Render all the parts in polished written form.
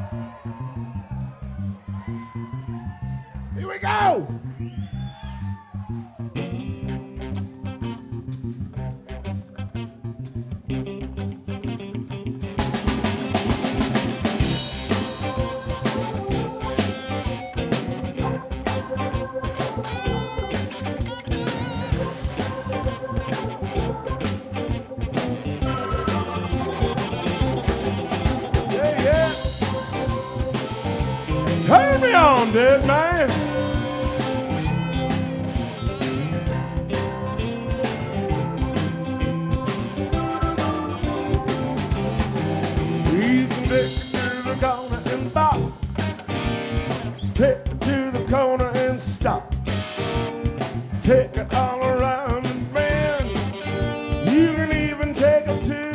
Here we go. Turn me on, dead man. You can take it to the corner and bop. Take it to the corner and stop. Take it all around and bend. You can even take it to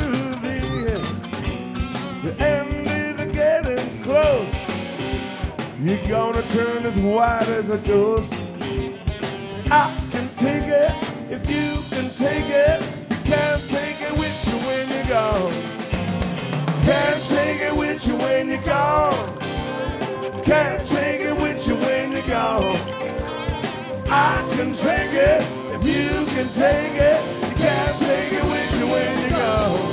the end is getting close. You're gonna turn as white as a ghost. I can take it if you can take it. You can't take it with you when you're gone. Can't take it with you when you're gone. Can't take it with you when you're gone. I can take it if you can take it. You can't take it with you when you're gone.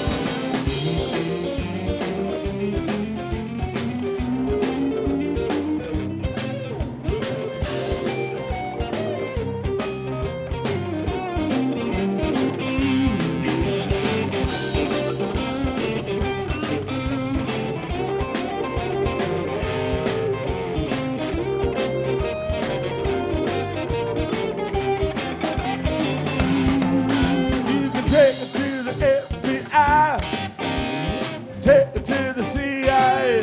Take it to the FBI, take it to the CIA,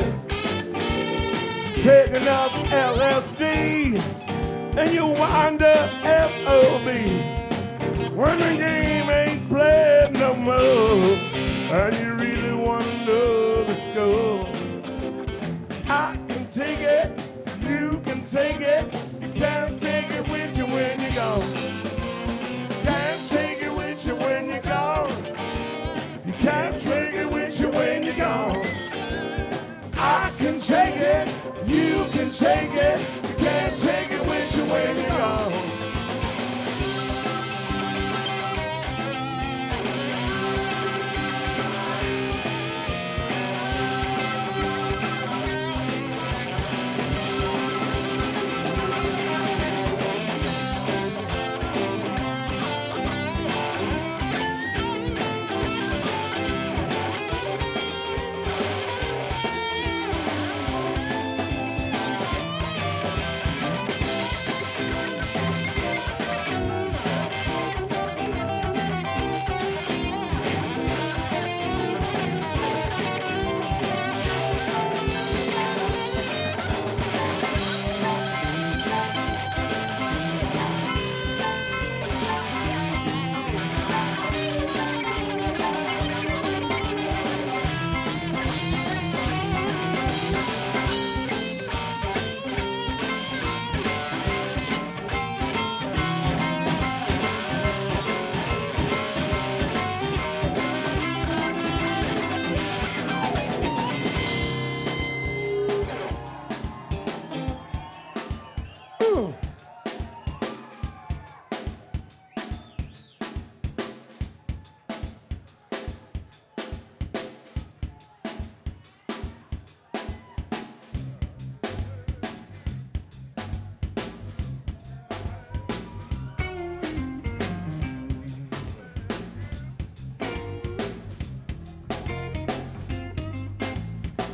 take enough LSD, and you wind up FOB. When the game ain't played no more, and you really want to know the score. I can take it, you can take it, you can't take it with you when you're gone. Can't take it with you when you're gone. You can't take it with you when you're gone. I can take it, you can take it.